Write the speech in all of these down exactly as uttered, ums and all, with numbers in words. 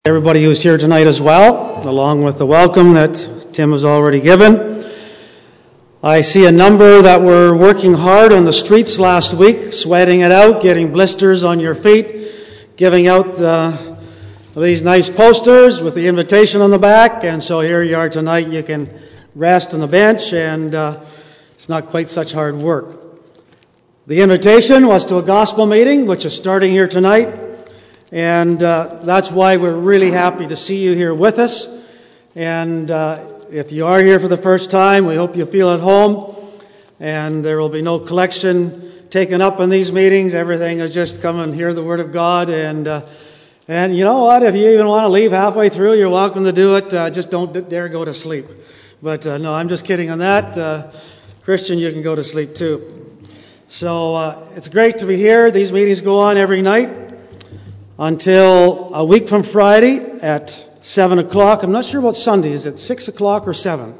Everybody who's here tonight as well, along with the welcome that Tim has already given. I see a number that were working hard on the streets last week, sweating it out, getting blisters on your feet, giving out the, these nice posters with the invitation on the back, and so here you are tonight. You can rest on the bench, and uh, it's not quite such hard work. The invitation was to a gospel meeting, which is starting here tonight. And uh, that's why we're really happy to see you here with us. And uh, if you are here for the first time, we hope you feel at home. And there will be no collection taken up in these meetings. Everything is just come and hear the Word of God. And uh, and you know what? If you even want to leave halfway through, you're welcome to do it. Uh, just don't dare go to sleep. But uh, no, I'm just kidding on that. Uh, Christian, you can go to sleep too. So uh, it's great to be here. These meetings go on every night until a week from Friday at seven o'clock. I'm not sure about Sunday. Is it six o'clock or seven?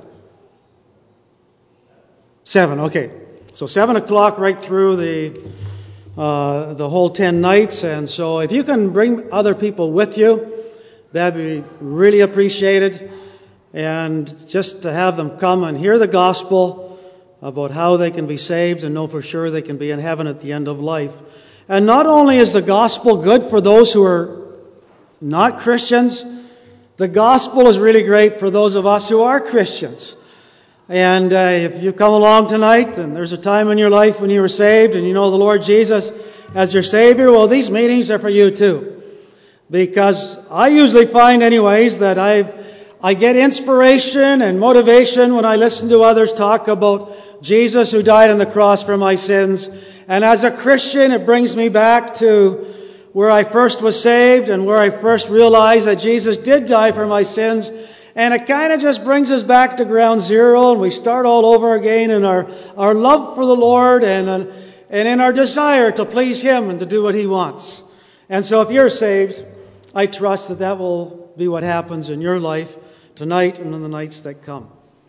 seven, okay. So seven o'clock right through the uh, the whole ten nights. And so if you can bring other people with you, that'd be really appreciated. And just to have them come and hear the gospel about how they can be saved and know for sure they can be in heaven at the end of life. And not only is the gospel good for those who are not Christians, the gospel is really great for those of us who are Christians. And uh, if you come along tonight and there's a time in your life when you were saved and you know the Lord Jesus as your Savior, well, these meetings are for you too. Because I usually find anyways that I've I get inspiration and motivation when I listen to others talk about Jesus who died on the cross for my sins. And as a Christian, it brings me back to where I first was saved and where I first realized that Jesus did die for my sins. And it kind of just brings us back to ground zero, and we start all over again in our, our love for the Lord and, and in our desire to please Him and to do what He wants. And so if you're saved, I trust that that will be what happens in your life tonight and in the nights that come.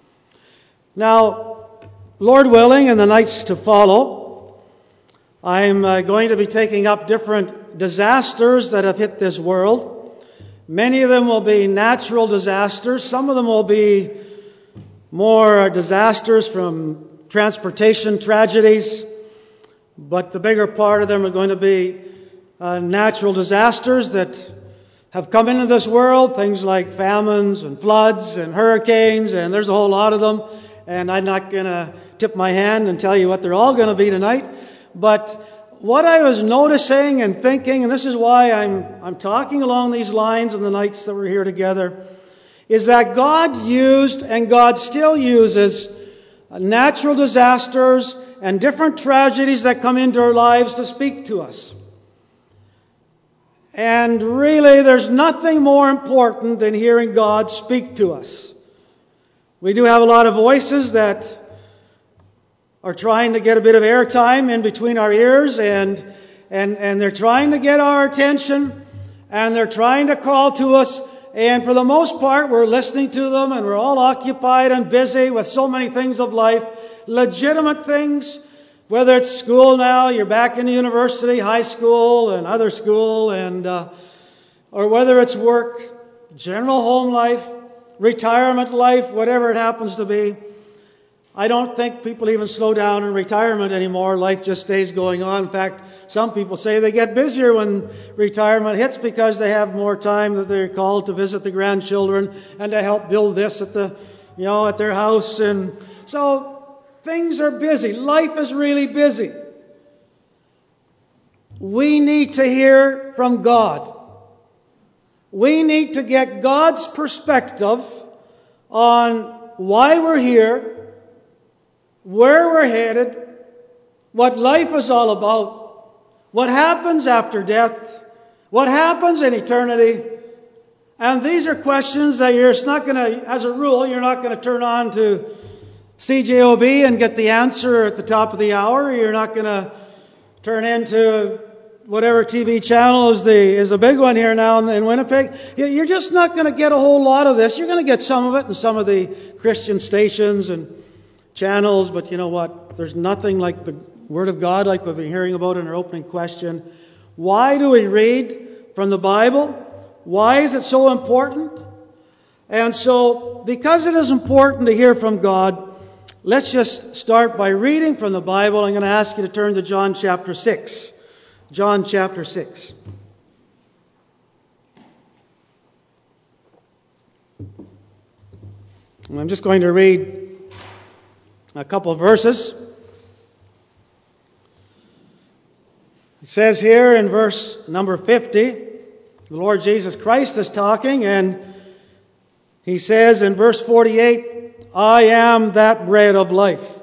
Now, Lord willing, in the nights to follow, I'm uh, going to be taking up different disasters that have hit this world. Many of them will be natural disasters. Some of them will be more disasters from transportation tragedies. But the bigger part of them are going to be uh, natural disasters that have come into this world. Things like famines and floods and hurricanes, and there's a whole lot of them. And I'm not going to tip my hand and tell you what they're all going to be tonight. But what I was noticing and thinking, and this is why I'm I'm talking along these lines in the nights that we're here together, is that God used and God still uses natural disasters and different tragedies that come into our lives to speak to us. And really, there's nothing more important than hearing God speak to us. We do have a lot of voices that are trying to get a bit of airtime in between our ears, and, and, and they're trying to get our attention, and they're trying to call to us, and for the most part, we're listening to them, and we're all occupied and busy with so many things of life, legitimate things, whether it's school now, you're back in the university, high school, and other school, and uh, or whether it's work, general home life, retirement life, whatever it happens to be. I don't think people even slow down in retirement anymore. Life just stays going on. In fact, some people say they get busier when retirement hits because they have more time that they're called to visit the grandchildren and to help build this at the, you know, at their house. And so things are busy. Life is really busy. We need to hear from God. We need to get God's perspective on why we're here, where we're headed, what life is all about, what happens after death, what happens in eternity. And these are questions that you're not going to, as a rule, you're not going to turn on to C J O B and get the answer at the top of the hour. You're not going to turn into whatever T V channel is the is the big one here now in, in Winnipeg. You're just not going to get a whole lot of this. You're going to get some of it in some of the Christian stations and channels, but you know what? There's nothing like the Word of God, like we've been hearing about in our opening question. Why do we read from the Bible? Why is it so important? And so, because it is important to hear from God, let's just start by reading from the Bible. I'm going to ask you to turn to John chapter six. John chapter six. And I'm just going to read a couple of verses. It says here in verse number fifty, the Lord Jesus Christ is talking, and he says in verse forty-eight, I am that bread of life.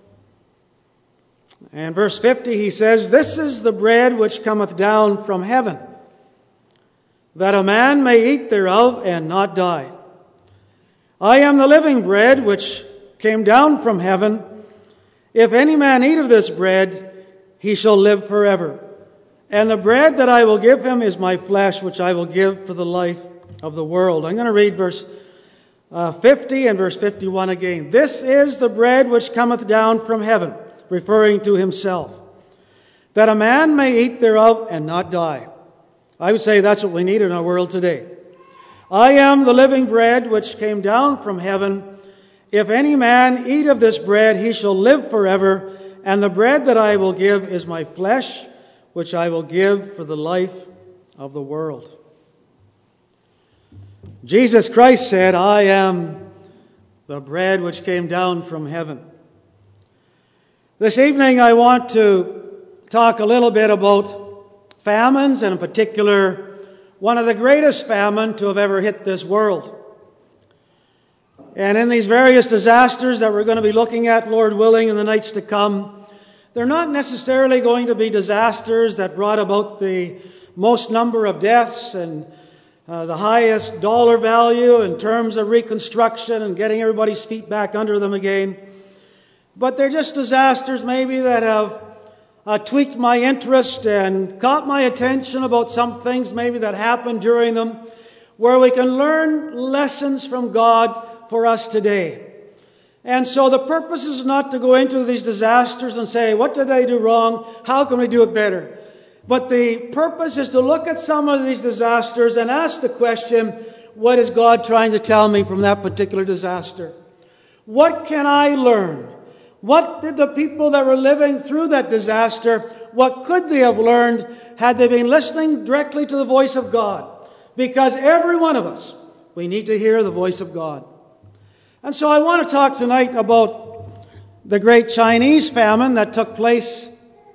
And verse fifty, he says, this is the bread which cometh down from heaven, that a man may eat thereof and not die. I am the living bread which came down from heaven. If any man eat of this bread, he shall live forever. And the bread that I will give him is my flesh, which I will give for the life of the world. I'm going to read verse uh, fifty and verse fifty-one again. This is the bread which cometh down from heaven, referring to himself, that a man may eat thereof and not die. I would say that's what we need in our world today. I am the living bread which came down from heaven. If any man eat of this bread, he shall live forever. And the bread that I will give is my flesh, which I will give for the life of the world. Jesus Christ said, I am the bread which came down from heaven. This evening I want to talk a little bit about famines, and in particular, one of the greatest famine to have ever hit this world. And in these various disasters that we're going to be looking at, Lord willing, in the nights to come, they're not necessarily going to be disasters that brought about the most number of deaths and uh, the highest dollar value in terms of reconstruction and getting everybody's feet back under them again. But they're just disasters maybe that have uh, tweaked my interest and caught my attention about some things maybe that happened during them, where we can learn lessons from God for us today. And so the purpose is not to go into these disasters and say, what did they do wrong? How can we do it better? But the purpose is to look at some of these disasters and ask the question, what is God trying to tell me from that particular disaster? What can I learn? What did the people that were living through that disaster, what could they have learned had they been listening directly to the voice of God? Because every one of us, we need to hear the voice of God. And so I want to talk tonight about the great Chinese famine that took place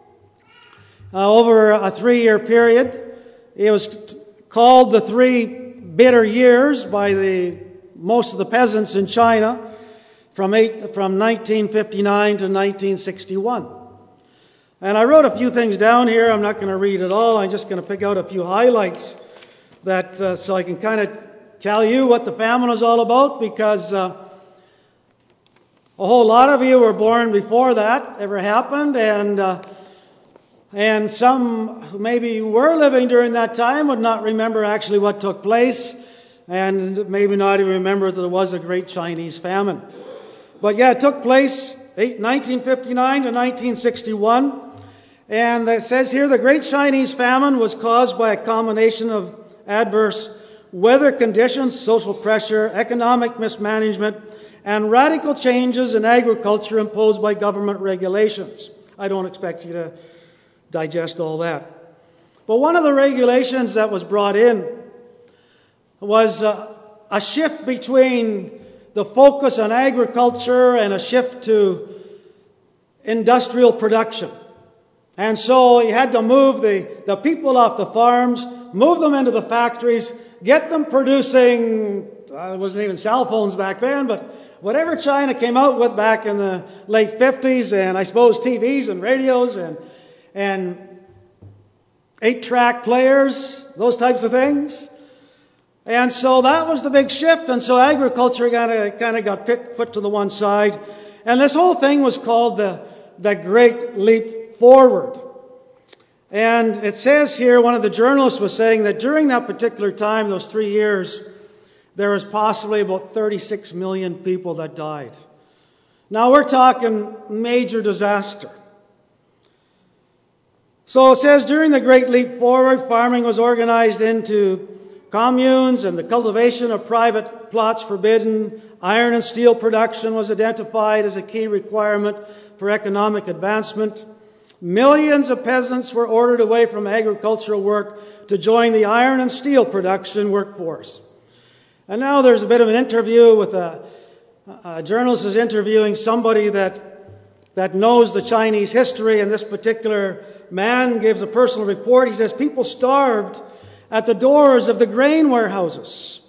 uh, over a three-year period. It was t- called the Three Bitter Years by the most of the peasants in China from, eight, from nineteen fifty-nine to nineteen sixty-one. And I wrote a few things down here. I'm not going to read it all. I'm just going to pick out a few highlights that uh, so I can kind of tell you what the famine was all about, because uh, a whole lot of you were born before that ever happened, and uh, and some who maybe were living during that time would not remember actually what took place, and maybe not even remember that there was a great Chinese famine. But yeah, it took place nineteen fifty-nine to nineteen sixty-one, and it says here the great Chinese famine was caused by a combination of adverse weather conditions, social pressure, economic mismanagement, and radical changes in agriculture imposed by government regulations. I don't expect you to digest all that. But one of the regulations that was brought in was uh, a shift between the focus on agriculture and a shift to industrial production. And so you had to move the, the people off the farms, move them into the factories, get them producing, uh, there wasn't even cell phones back then, but whatever China came out with back in the late fifties, and I suppose T Vs and radios and and eight-track players, those types of things. And so that was the big shift, and so agriculture kind of kind of got put, put to the one side. And this whole thing was called the, the Great Leap Forward. And it says here, one of the journalists was saying that during that particular time, those three years, there was possibly about thirty-six million people that died. Now we're talking major disaster. So it says during the Great Leap Forward, farming was organized into communes and the cultivation of private plots forbidden. Iron and steel production was identified as a key requirement for economic advancement. Millions of peasants were ordered away from agricultural work to join the iron and steel production workforce. And now there's a bit of an interview with a, a journalist is interviewing somebody that that knows the Chinese history, and this particular man gives a personal report. He says people starved at the doors of the grain warehouses.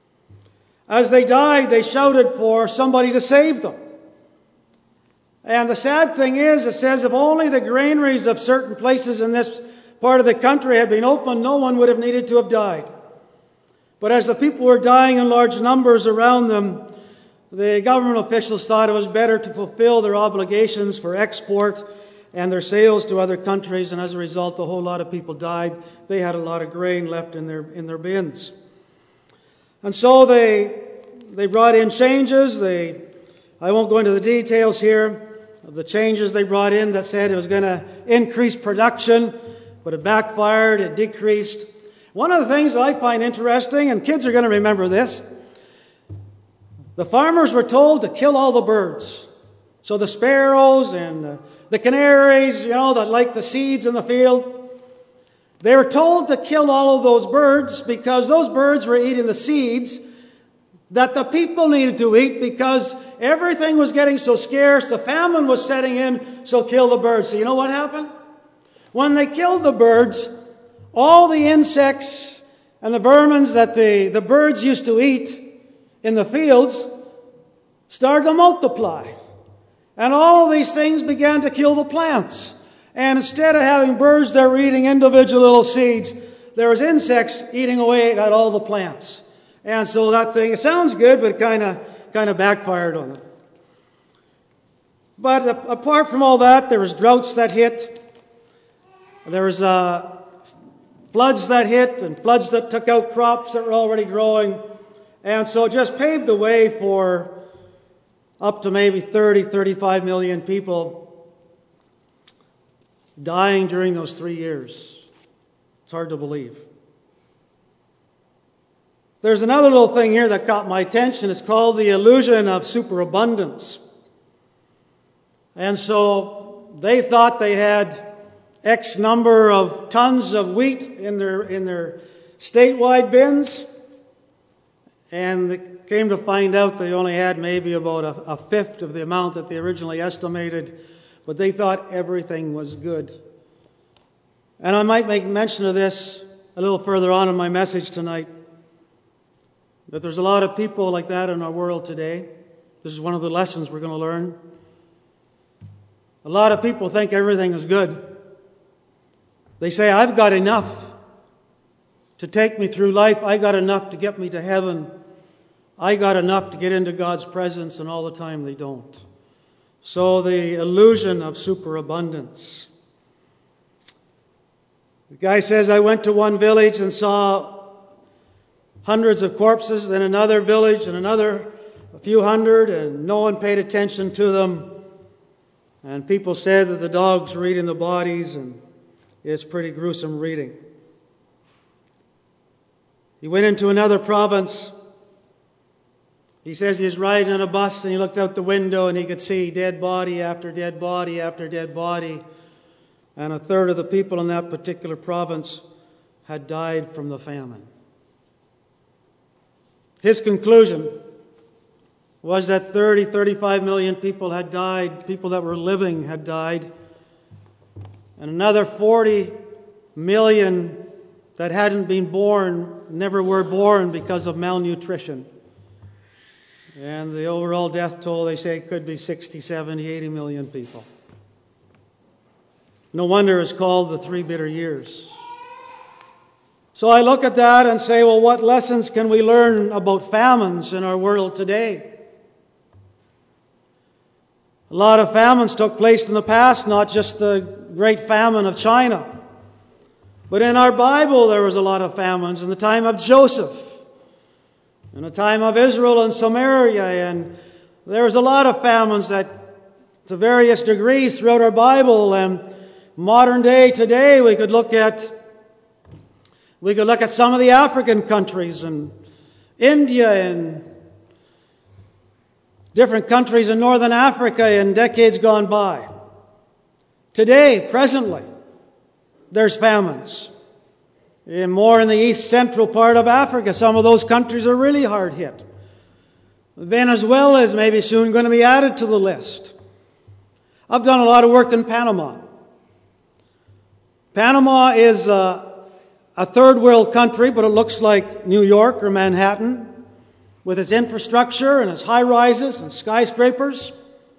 As they died, they shouted for somebody to save them. And the sad thing is, it says if only the granaries of certain places in this part of the country had been open, no one would have needed to have died. But as the people were dying in large numbers around them, the government officials thought it was better to fulfill their obligations for export and their sales to other countries, and as a result, a whole lot of people died. They had a lot of grain left in their in their bins. And so they they brought in changes. They I won't go into the details here of the changes they brought in that said it was going to increase production, but it backfired, it decreased. One of the things that I find interesting, and kids are going to remember this, the farmers were told to kill all the birds. So the sparrows and the, the canaries, you know, that like the seeds in the field, they were told to kill all of those birds because those birds were eating the seeds that the people needed to eat because everything was getting so scarce, the famine was setting in, so kill the birds. So you know what happened? When they killed the birds, all the insects and the vermin that the, the birds used to eat in the fields started to multiply. And all of these things began to kill the plants. And instead of having birds that were eating individual little seeds, there was insects eating away at all the plants. And so that thing, it sounds good, but it kind of kind of backfired on them. But uh, apart from all that, there was droughts that hit. There was uh, floods that hit and floods that took out crops that were already growing. And so it just paved the way for up to maybe thirty, thirty-five million people dying during those three years. It's hard to believe. There's another little thing here that caught my attention. It's called the illusion of superabundance. And so they thought they had X number of tons of wheat in their in their statewide bins, and they came to find out they only had maybe about a, a fifth of the amount that they originally estimated, but they thought everything was good. And I might make mention of this a little further on in my message tonight, that there's a lot of people like that in our world today. This is one of the lessons we're going to learn. A lot of people think everything is good. They say, I've got enough to take me through life. I got enough to get me to heaven. I got enough to get into God's presence, and all the time they don't. So the illusion of superabundance. The guy says, I went to one village and saw hundreds of corpses, then another village and another, a few hundred, and no one paid attention to them. And people said that the dogs were eating the bodies, and it's pretty gruesome reading. He went into another province. He says he was riding on a bus and he looked out the window and he could see dead body after dead body after dead body. And a third of the people in that particular province had died from the famine. His conclusion was that thirty, thirty-five million people had died, people that were living had died, and another forty million that hadn't been born never were born because of malnutrition. And the overall death toll, they say, could be sixty, seventy, eighty million people. No wonder it's called the three bitter years. So I look at that and say, well, what lessons can we learn about famines in our world today? A lot of famines took place in the past, not just the great famine of China. But in our Bible, there was a lot of famines in the time of Joseph, in the time of Israel and Samaria, and there was a lot of famines that, to various degrees throughout our Bible. And modern day today, we could look at We could look at some of the African countries and India and different countries in northern Africa in decades gone by. Today, presently, there's famines. And more in the east central part of Africa, some of those countries are really hard hit. Venezuela is maybe soon going to be added to the list. I've done a lot of work in Panama. Panama is a, a third world country, but it looks like New York or Manhattan with its infrastructure and its high rises and skyscrapers.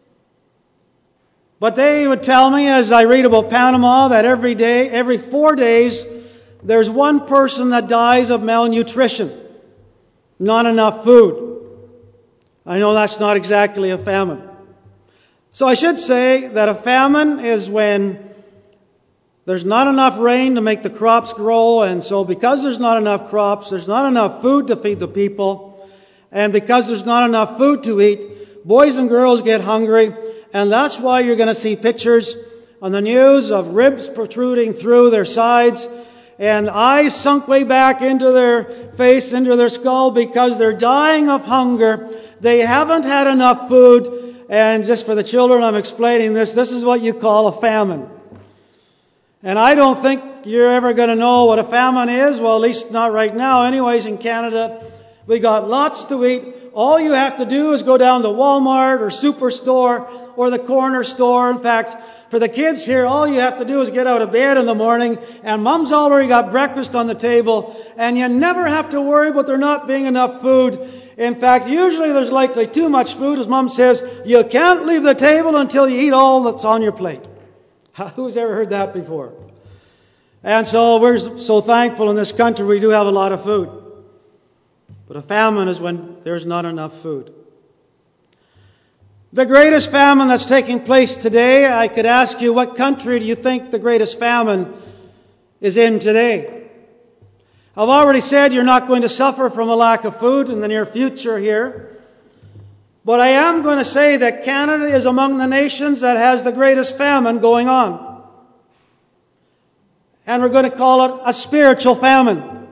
But they would tell me as I read about Panama that every day, every four days, there's one person that dies of malnutrition, not enough food. I know that's not exactly a famine. So I should say that a famine is when there's not enough rain to make the crops grow, and so because there's not enough crops, there's not enough food to feed the people, and because there's not enough food to eat, boys and girls get hungry, and that's why you're going to see pictures on the news of ribs protruding through their sides and eyes sunk way back into their face, into their skull, because they're dying of hunger. They haven't had enough food. And just for the children, I'm explaining this. This is what you call a famine. And I don't think you're ever going to know what a famine is. Well, at least not right now. Anyways, in Canada, we got lots to eat. All you have to do is go down to Walmart or Superstore or the corner store. In fact, for the kids here, all you have to do is get out of bed in the morning, and Mom's already got breakfast on the table, and you never have to worry about there not being enough food. In fact, usually there's likely too much food. As Mom says, you can't leave the table until you eat all that's on your plate. Who's ever heard that before? And so we're so thankful in this country we do have a lot of food. But a famine is when there's not enough food. The greatest famine that's taking place today, I could ask you, what country do you think the greatest famine is in today? I've already said you're not going to suffer from a lack of food in the near future here. But I am going to say that Canada is among the nations that has the greatest famine going on. And we're going to call it a spiritual famine.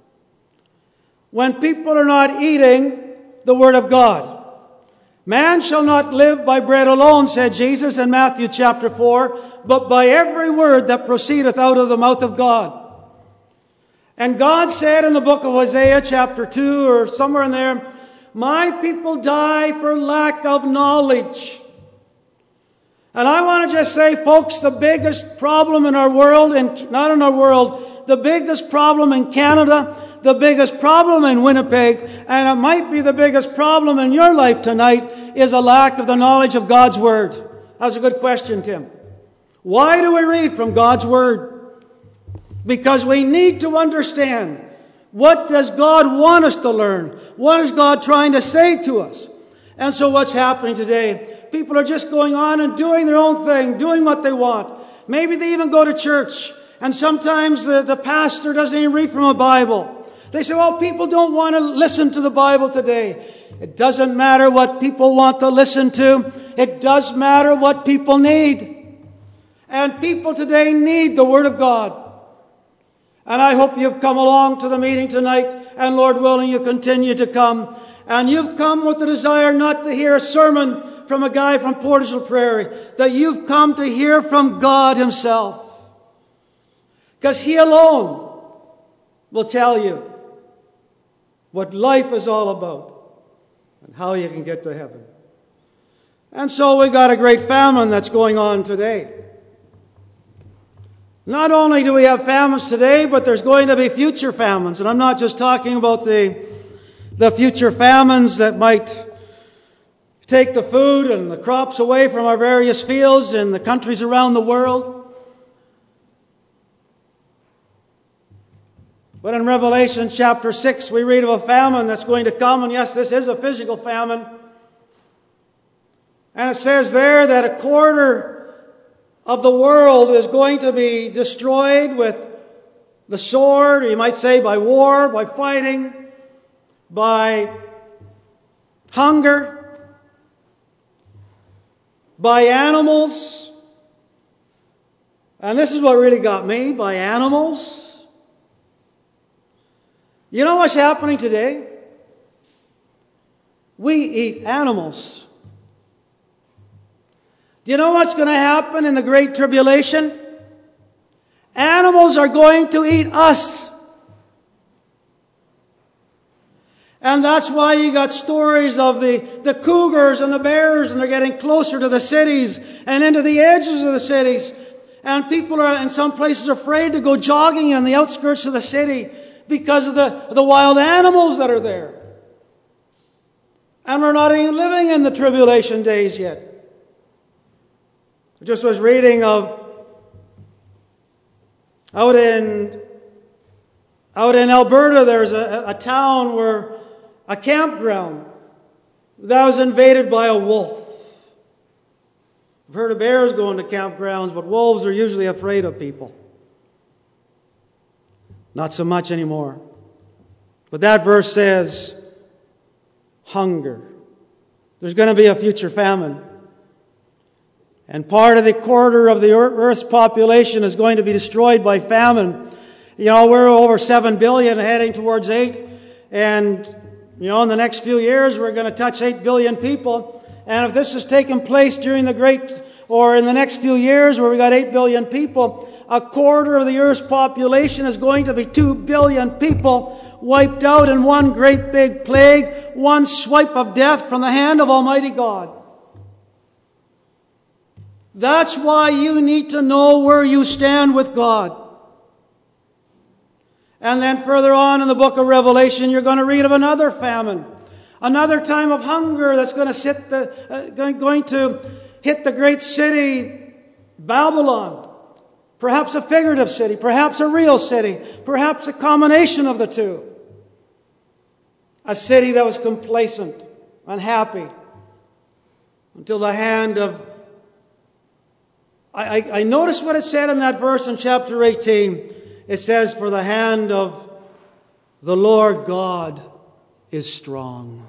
When people are not eating the Word of God. Man shall not live by bread alone, said Jesus in Matthew chapter four, but by every word that proceedeth out of the mouth of God. And God said in the book of Isaiah chapter two or somewhere in there, my people die for lack of knowledge. And I want to just say, folks, the biggest problem in our world, and not in our world, the biggest problem in Canada, the biggest problem in Winnipeg, and it might be the biggest problem in your life tonight, is a lack of the knowledge of God's Word. That's a good question, Tim. Why do we read from God's Word? Because we need to understand, what does God want us to learn? What is God trying to say to us? And so what's happening today? People are just going on and doing their own thing, doing what they want. Maybe they even go to church, and sometimes the, the pastor doesn't even read from a Bible. They say, well, people don't want to listen to the Bible today. It doesn't matter what people want to listen to. It does matter what people need. And people today need the Word of God. And I hope you've come along to the meeting tonight, and Lord willing, you continue to come. And you've come with the desire not to hear a sermon from a guy from Portishead Prairie, that you've come to hear from God Himself. Because He alone will tell you what life is all about and how you can get to heaven. And so we've got a great famine that's going on today. Not only do we have famines today, but there's going to be future famines. And I'm not just talking about the, the future famines that might take the food and the crops away from our various fields in the countries around the world. But in Revelation chapter six, we read of a famine that's going to come. And yes, this is a physical famine. And it says there that a quarter of the world is going to be destroyed with the sword, or you might say by war, by fighting, by hunger, by animals. And this is what really got me, by animals. You know what's happening today? We eat animals. Do you know what's going to happen in the Great Tribulation? Animals are going to eat us. And that's why you got stories of the, the cougars and the bears, and they're getting closer to the cities and into the edges of the cities. And people are in some places afraid to go jogging on the outskirts of the city because of the, the wild animals that are there. And we're not even living in the tribulation days yet. I just was reading of out in out in Alberta, there's a, a town where a campground that was invaded by a wolf. I've heard of bears going to campgrounds, but wolves are usually afraid of people. Not so much anymore. But that verse says, hunger. There's going to be a future famine. And part of the quarter of the Earth's population is going to be destroyed by famine. You know, we're over seven billion, heading towards eight. And, you know, in the next few years, we're going to touch eight billion people. And if this has taken place during the great, or in the next few years where we got eight billion people, a quarter of the Earth's population is going to be two billion people wiped out in one great big plague, one swipe of death from the hand of Almighty God. That's why you need to know where you stand with God. And then further on in the book of Revelation, you're going to read of another famine, another time of hunger that's going to, sit the, uh, going to hit the great city, Babylon. Perhaps a figurative city, perhaps a real city, perhaps a combination of the two. A city that was complacent, unhappy, until the hand of... I, I, I noticed what it said in that verse in chapter eighteen. It says, for the hand of the Lord God is strong.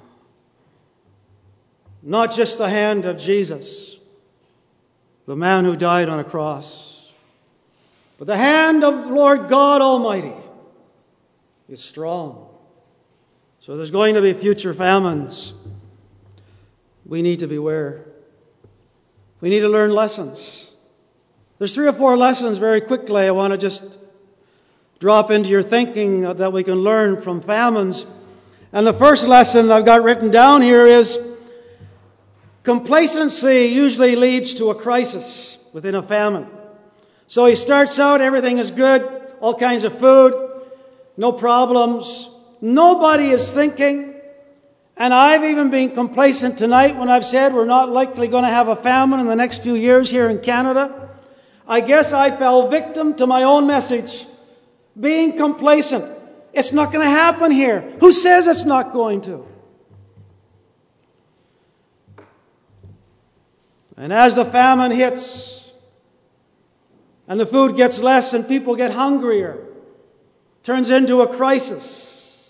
Not just the hand of Jesus, the man who died on a cross, but the hand of the Lord God Almighty is strong. So there's going to be future famines. We need to beware. We need to learn lessons. There's three or four lessons very quickly I want to just drop into your thinking that we can learn from famines. And the first lesson I've got written down here is complacency usually leads to a crisis within a famine. So he starts out, everything is good, all kinds of food, no problems. Nobody is thinking. And I've even been complacent tonight when I've said we're not likely going to have a famine in the next few years here in Canada. I guess I fell victim to my own message. Being complacent. It's not going to happen here. Who says it's not going to? And as the famine hits, and the food gets less and people get hungrier, turns into a crisis.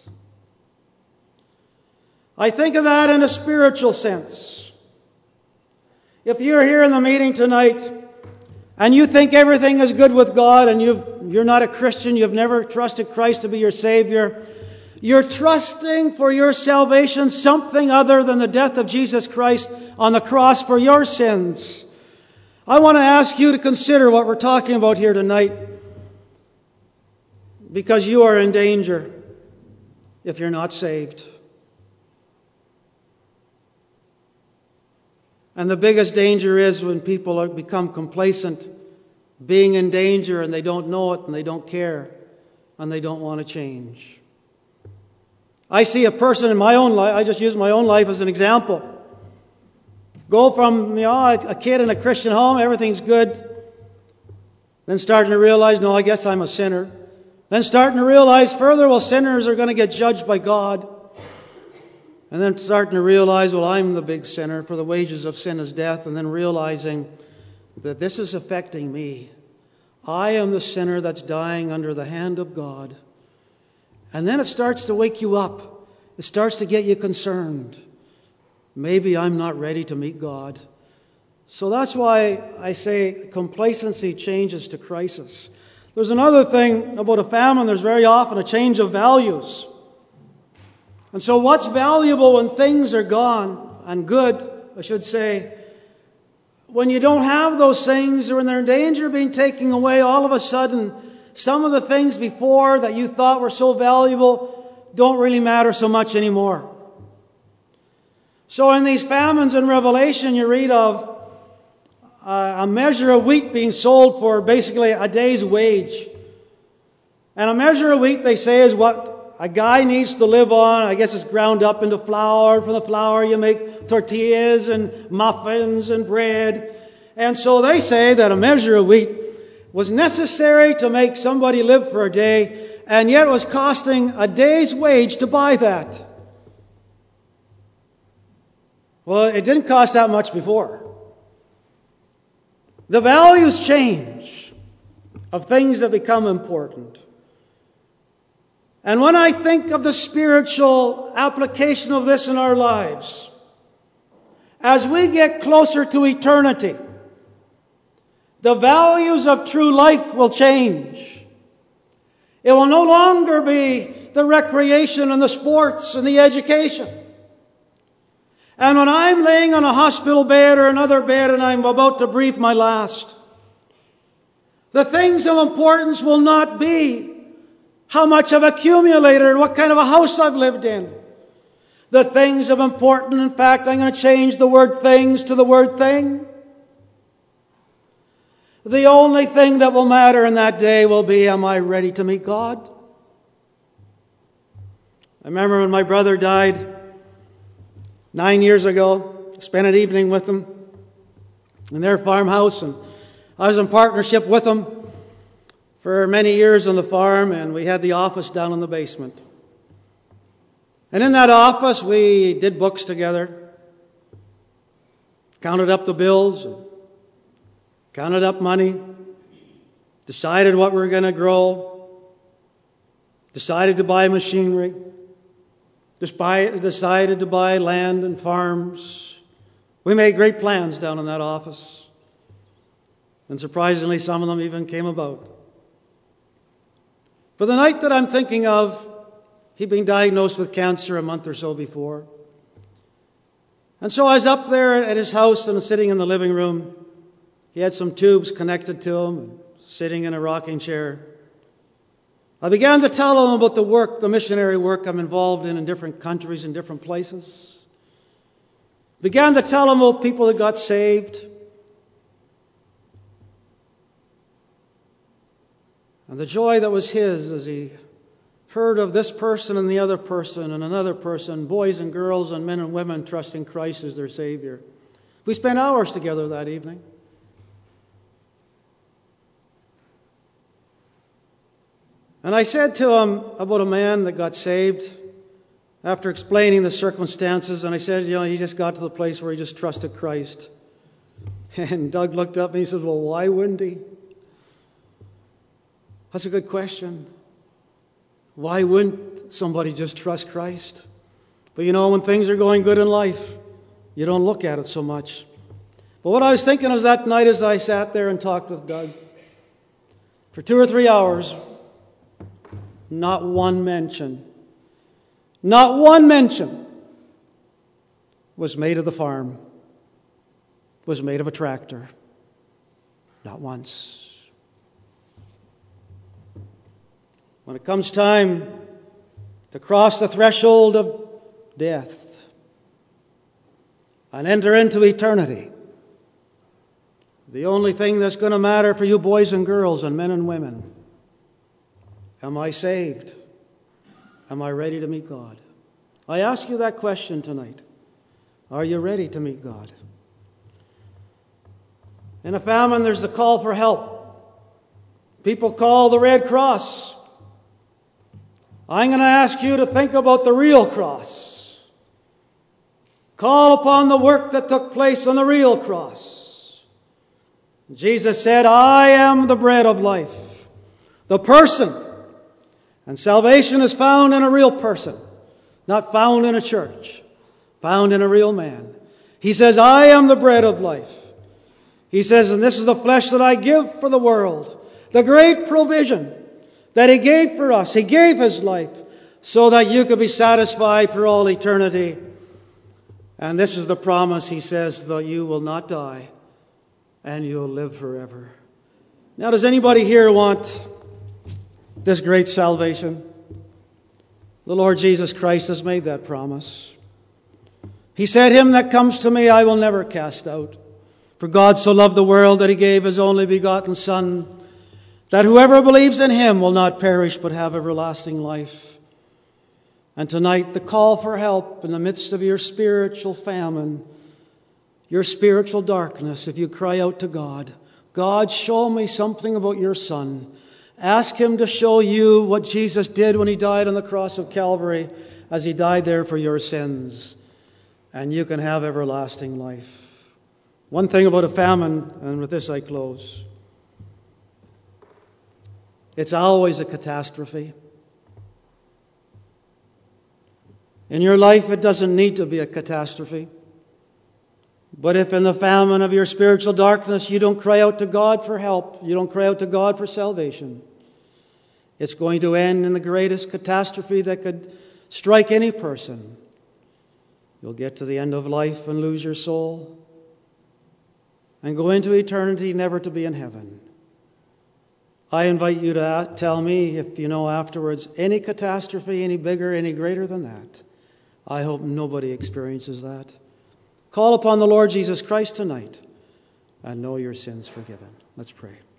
I think of that in a spiritual sense. If you're here in the meeting tonight and you think everything is good with God and you've, you're not a Christian, you've never trusted Christ to be your Savior, you're trusting for your salvation something other than the death of Jesus Christ on the cross for your sins. I want to ask you to consider what we're talking about here tonight, because you are in danger if you're not saved. And the biggest danger is when people are, become complacent, being in danger, and they don't know it, and they don't care, and they don't want to change. I see a person in my own life, I just use my own life as an example. Go from, you know, a kid in a Christian home, everything's good. Then starting to realize, no, I guess I'm a sinner. Then starting to realize further, well, sinners are going to get judged by God. And then starting to realize, well, I'm the big sinner, for the wages of sin is death. And then realizing that this is affecting me. I am the sinner that's dying under the hand of God. And then it starts to wake you up. It starts to get you concerned. Maybe I'm not ready to meet God. So that's why I say complacency changes to crisis. There's another thing about a famine. There's very often a change of values. And so what's valuable when things are gone, and good, I should say, when you don't have those things or when they're in danger of being taken away, all of a sudden, some of the things before that you thought were so valuable don't really matter so much anymore. So in these famines in Revelation, you read of a measure of wheat being sold for basically a day's wage. And a measure of wheat, they say, is what a guy needs to live on. I guess it's ground up into flour. From the flour you make tortillas and muffins and bread. And so they say that a measure of wheat was necessary to make somebody live for a day, and yet it was costing a day's wage to buy that. Well, it didn't cost that much before. The values change of things that become important. And when I think of the spiritual application of this in our lives, as we get closer to eternity, the values of true life will change. It will no longer be the recreation and the sports and the education. And when I'm laying on a hospital bed or another bed and I'm about to breathe my last, the things of importance will not be how much I've accumulated or what kind of a house I've lived in. The things of importance, in fact, I'm going to change the word things to the word thing. The only thing that will matter in that day will be, am I ready to meet God? I remember when my brother died nine years ago, I spent an evening with him in their farmhouse, and I was in partnership with them for many years on the farm, and we had the office down in the basement. And in that office, we did books together, counted up the bills, counted up money, decided what we were going to grow, decided to buy machinery, decided to buy land and farms. We made great plans down in that office. And surprisingly, some of them even came about. For the night that I'm thinking of, he'd been diagnosed with cancer a month or so before. And so I was up there at his house and sitting in the living room. He had some tubes connected to him, and sitting in a rocking chair. I began to tell him about the work, the missionary work I'm involved in in different countries and different places. Began to tell him about people that got saved. And the joy that was his as he heard of this person and the other person and another person, boys and girls and men and women trusting Christ as their Savior. We spent hours together that evening. And I said to him about a man that got saved after explaining the circumstances, and I said, you know, he just got to the place where he just trusted Christ. And Doug looked up and he said, well, why wouldn't he? That's a good question. Why wouldn't somebody just trust Christ? But you know, when things are going good in life, you don't look at it so much. But what I was thinking of that night as I sat there and talked with Doug, for two or three hours, not one mention, not one mention was made of the farm, was made of a tractor. Not once. When it comes time to cross the threshold of death and enter into eternity, the only thing that's going to matter for you boys and girls and men and women, am I saved? Am I ready to meet God? I ask you that question tonight. Are you ready to meet God? In a famine, there's the call for help. People call the Red Cross. I'm going to ask you to think about the real cross. Call upon the work that took place on the real cross. Jesus said, I am the bread of life. The person. And salvation is found in a real person, not found in a church, found in a real man. He says, I am the bread of life. He says, and this is the flesh that I give for the world. The great provision that He gave for us. He gave His life so that you could be satisfied for all eternity. And this is the promise, he says, that you will not die and you'll live forever. Now, does anybody here want this great salvation? The Lord Jesus Christ has made that promise. He said, him that comes to me I will never cast out. For God so loved the world that he gave his only begotten Son, that whoever believes in him will not perish but have everlasting life. And tonight, the call for help in the midst of your spiritual famine, your spiritual darkness, if you cry out to God, God, show me something about your Son. Ask him to show you what Jesus did when he died on the cross of Calvary, as he died there for your sins. And you can have everlasting life. One thing about a famine, and with this I close. It's always a catastrophe. In your life, it doesn't need to be a catastrophe. But if in the famine of your spiritual darkness you don't cry out to God for help, you don't cry out to God for salvation, it's going to end in the greatest catastrophe that could strike any person. You'll get to the end of life and lose your soul and go into eternity never to be in heaven. I invite you to tell me, if you know afterwards, any catastrophe, any bigger, any greater than that. I hope nobody experiences that. Call upon the Lord Jesus Christ tonight and know your sins forgiven. Let's pray.